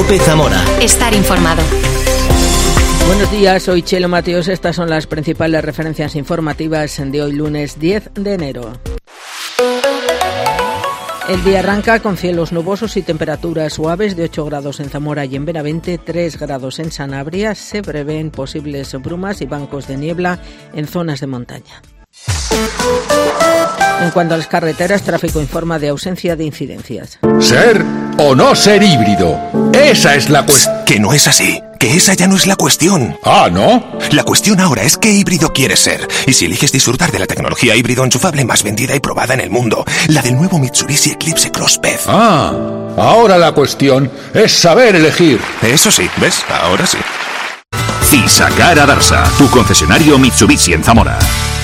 COPE Zamora. Estar informado. Buenos días, soy Chelo Mateos. Estas son las principales referencias informativas de hoy lunes 10 de enero. El día arranca con cielos nubosos y temperaturas suaves de 8 grados en Zamora y en Benavente, 3 grados en Sanabria. Se prevén posibles brumas y bancos de niebla en zonas de montaña. En cuanto a las carreteras, tráfico informa de ausencia de incidencias. ¿Ser o no ser híbrido? Esa es la cuestión. Que no es así. Que esa ya no es la cuestión. Ah, ¿no? La cuestión ahora es qué híbrido quieres ser. Y si eliges disfrutar de la tecnología híbrido enchufable más vendida y probada en el mundo, la del nuevo Mitsubishi Eclipse Cross PHEV. Ah, ahora la cuestión es saber elegir. Eso sí, ¿ves? Ahora sí. Fisacar Adarsa, tu concesionario Mitsubishi en Zamora.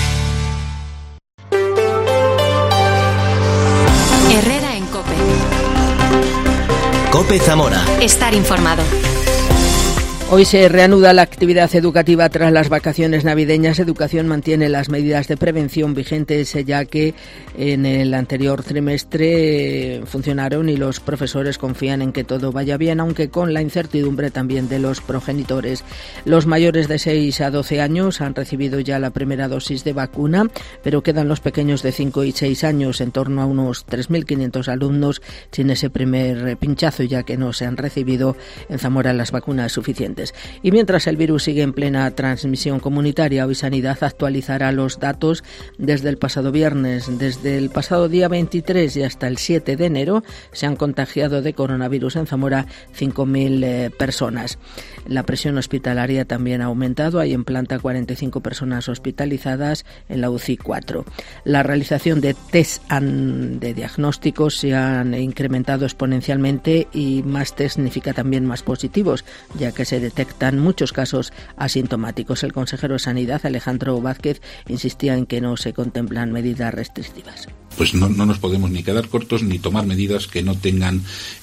Herrera en COPE. COPE Zamora. Estar informado. Hoy se reanuda la actividad educativa tras las vacaciones navideñas. Educación mantiene las medidas de prevención vigentes, ya que en el anterior trimestre funcionaron y los profesores confían en que todo vaya bien, aunque con la incertidumbre también de los progenitores. Los mayores de 6 a 12 años han recibido ya la primera dosis de vacuna, pero quedan los pequeños de 5 y 6 años, en torno a unos 3.500 alumnos sin ese primer pinchazo, ya que no se han recibido en Zamora las vacunas suficientes. Y mientras el virus sigue en plena transmisión comunitaria, hoy Sanidad actualizará los datos desde el pasado viernes. Desde el pasado día 23 y hasta el 7 de enero se han contagiado de coronavirus en Zamora 5.000 personas. La presión hospitalaria también ha aumentado. Hay en planta 45 personas hospitalizadas, en la UCI 4. La realización de test de diagnósticos se han incrementado exponencialmente y más test significa también más positivos, ya que se detectan muchos casos asintomáticos. El consejero de Sanidad, Alejandro Vázquez, insistía en que no se contemplan medidas restrictivas. Pues no nos podemos ni quedar cortos ni tomar medidas que no tengan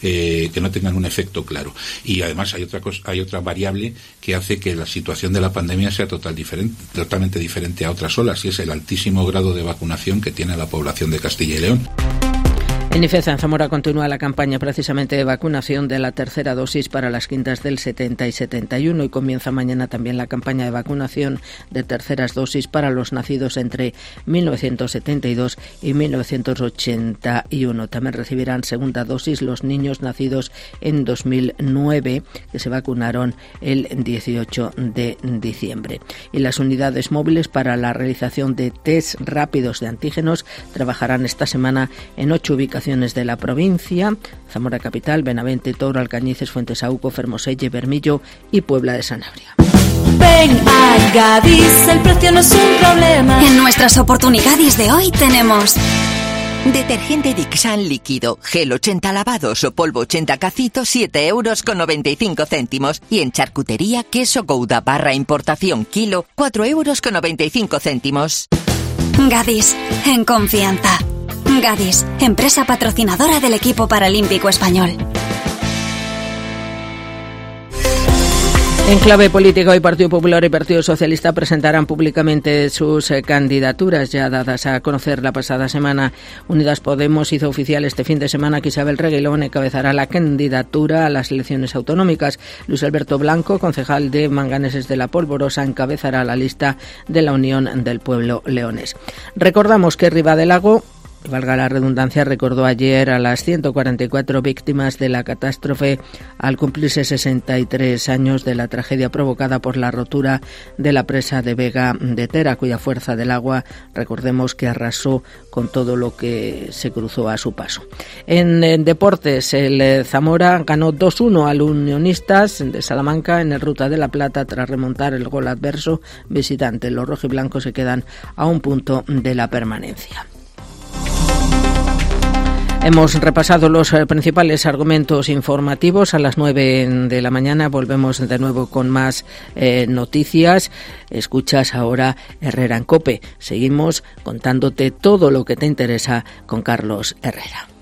un efecto claro. Y además hay otra variable que hace que la situación de la pandemia sea totalmente diferente a otras olas, y es el altísimo grado de vacunación que tiene la población de Castilla y León. En IFEZA, en Zamora, continúa la campaña precisamente de vacunación de la tercera dosis para las quintas del 70 y 71 y comienza mañana también la campaña de vacunación de terceras dosis para los nacidos entre 1972 y 1981. También recibirán segunda dosis los niños nacidos en 2009, que se vacunaron el 18 de diciembre. Y las unidades móviles para la realización de test rápidos de antígenos trabajarán esta semana en 8 ubicaciones de la provincia: Zamora Capital, Benavente, Toro, Alcañices, Fuentesauco, Fermoselle, Bermillo y Puebla de Sanabria. Ven a Gadis, el precio no es un problema. En nuestras oportunidades de hoy tenemos detergente Dixan líquido, gel 80 lavados o polvo 80 cacitos, 7,95 €. Y en charcutería, queso Gouda barra importación kilo, 4,95 €. Gadis, en confianza. Gadis, empresa patrocinadora del equipo paralímpico español. En clave política, hoy Partido Popular y Partido Socialista presentarán públicamente sus candidaturas ya dadas a conocer la pasada semana. Unidas Podemos hizo oficial este fin de semana que Isabel Reguilón encabezará la candidatura a las elecciones autonómicas. Luis Alberto Blanco, concejal de Manganeses de la Polvorosa, encabezará la lista de la Unión del Pueblo Leonés. Recordamos que Ribadelago, valga la redundancia, recordó ayer a las 144 víctimas de la catástrofe al cumplirse 63 años de la tragedia provocada por la rotura de la presa de Vega de Tera, cuya fuerza del agua, recordemos que arrasó con todo lo que se cruzó a su paso. En deportes, el Zamora ganó 2-1 al Unionistas de Salamanca en el Ruta de la Plata tras remontar el gol adverso visitante. Los rojiblancos se quedan a un punto de la permanencia. Hemos repasado los principales argumentos informativos. A las 9 de la mañana volvemos de nuevo con más noticias. Escuchas ahora Herrera en COPE. Seguimos contándote todo lo que te interesa con Carlos Herrera.